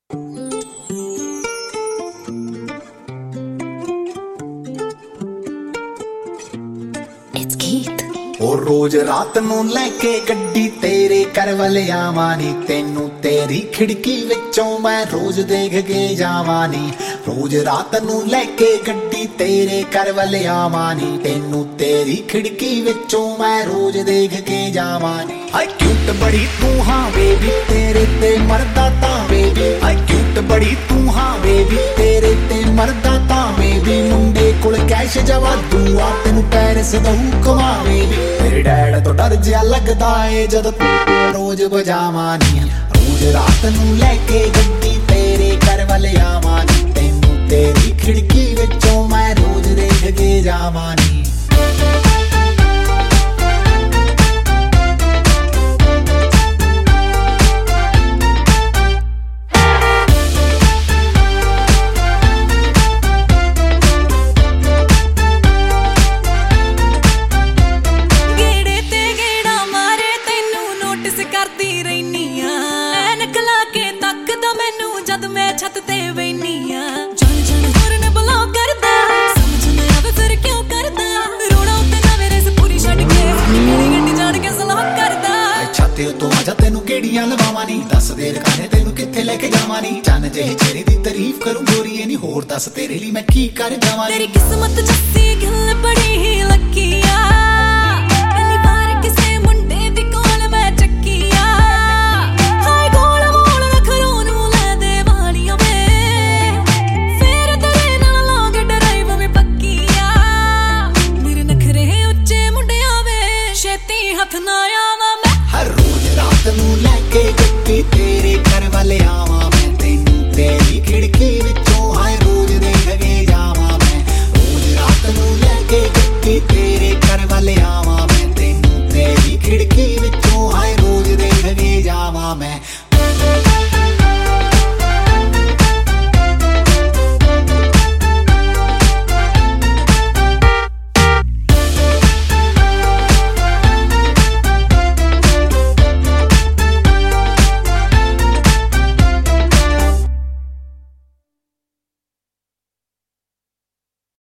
और रोज रात नू लैके गड्डी तेरे घर वाले आवानी, तेनू तेरी खिड़की विचों मैं रोज देख के जावानी। रोज रात नू लैके गड्डी तेरे घर वाले आवानी, तेनू तेरी खिड़की विचों मैं रोज देख के जावानी। हाय क्यूट बड़ी तू हाँ बेबी, तेरे ते मरदा तां बेबी। हाय क्यूट बड़ी तू हाँ बेबी, तेरे ते मरदा तां बेबी। मुंडे कोल कैश जवा दूआ, तेनू पैरिस दऊ कमा बेबी। तेरे डैड तो डर जिहा लगदा ए जद रोज बजावानी। रोज रात नू लैके गड्डी तेरे घर वाले आवानी, तेनू तेरी खिड़की विचों मैं रोज देख के जावानी। छत ते बैनिया जान जान होर ने बुला करदा, समझ नहीं आवे फिर क्यों करदा। रोड़ा उत्ते ना मेरे से पूरी छड़ के मेरी गड्डी जान के सलाह करदा। छाते तो आजा तेनू केड़ियां लवावां नी, दस देर काने तेनू कित्थे लेके जावां नी। चन जे चेहरे दी तारीफ करूं गोरीए नी, होर दस तेरे लिए मैं की कर जावां। तेरी किस्मत जस्सी गल बड़ी ही लकी आ।